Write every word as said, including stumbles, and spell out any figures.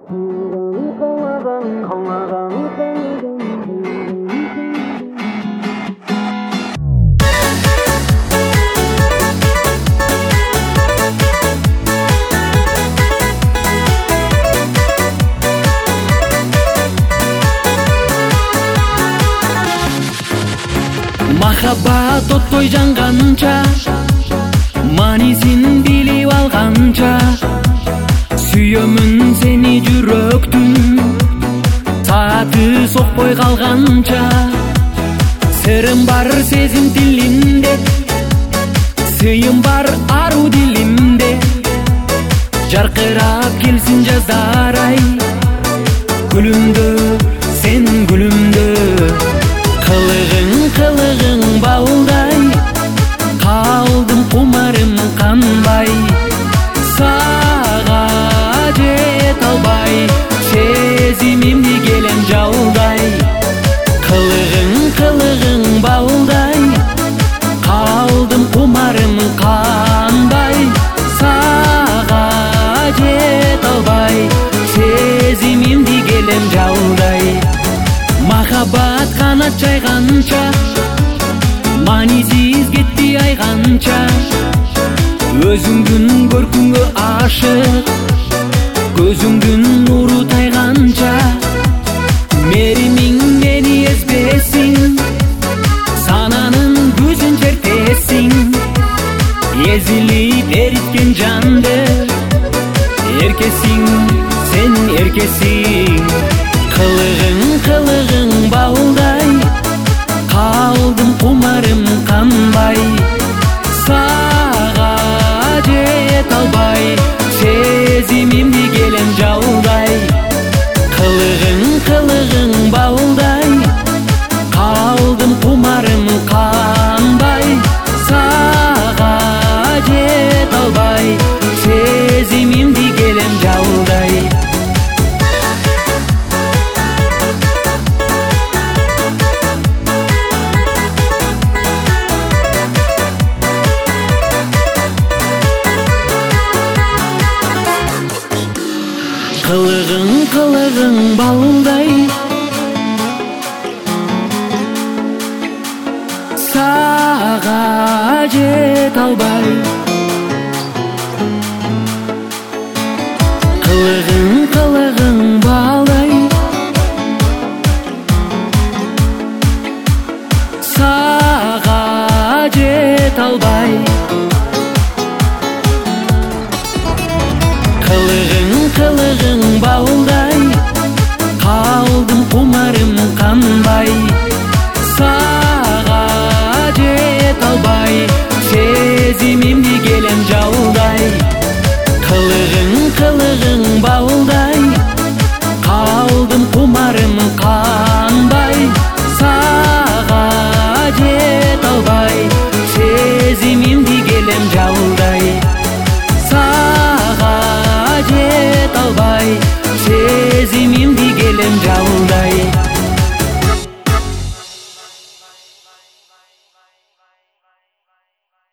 Махаббат оттой жанганча, манисин билип алганча, сүйөмүн сени жүрөктүн, сааты сокпой калганча. Сырым бар сезим тилинде, сыйым бар ару дилимде. Жаркырап келсин жаздар ай, гүлүмдө, сен гүлүмдө. Кылыгың кылыгың балдай, калдым кумарым канбай. Сага жете албай, сезимимди келем жалдай. Кылыгың кылыгың балдай, калдым кумарым канбай. Сага жете албай, сезимимди келем жалдай. Махаббат канат жайганча, манисиз кетти айганча. Өзүңдүн көркүңгө ашык, көзүңдүн нуру тайганча. Меримиң мени эзбесин, сананын көзүн чертесиң. Эзилип эриткен жанды, эркесиң, сен эркесиң. Кылыгың кылыгың балдай, калдым кумарым канбай. Сага жете албай, сезимимди келем жалдай. Кылыгың кылыгың балдай, калдым кумарым канбай. Сага жете албай, сезимимди келем жалдай. Кылыгың кылыгың балдай, сага жете албай. Кылыгың кылыгың балдай, сага жете албай. Кылыгың кылыгың балдай, калдым кумарым канбай. Сага жете албай, сезимимди келем жалдай. Кылыгың кылыгың балдай, калдым кумарым канбай. Сага жете албай, сезимимди келем жалдай. Сага жете албай, сезимимди келем жалдай.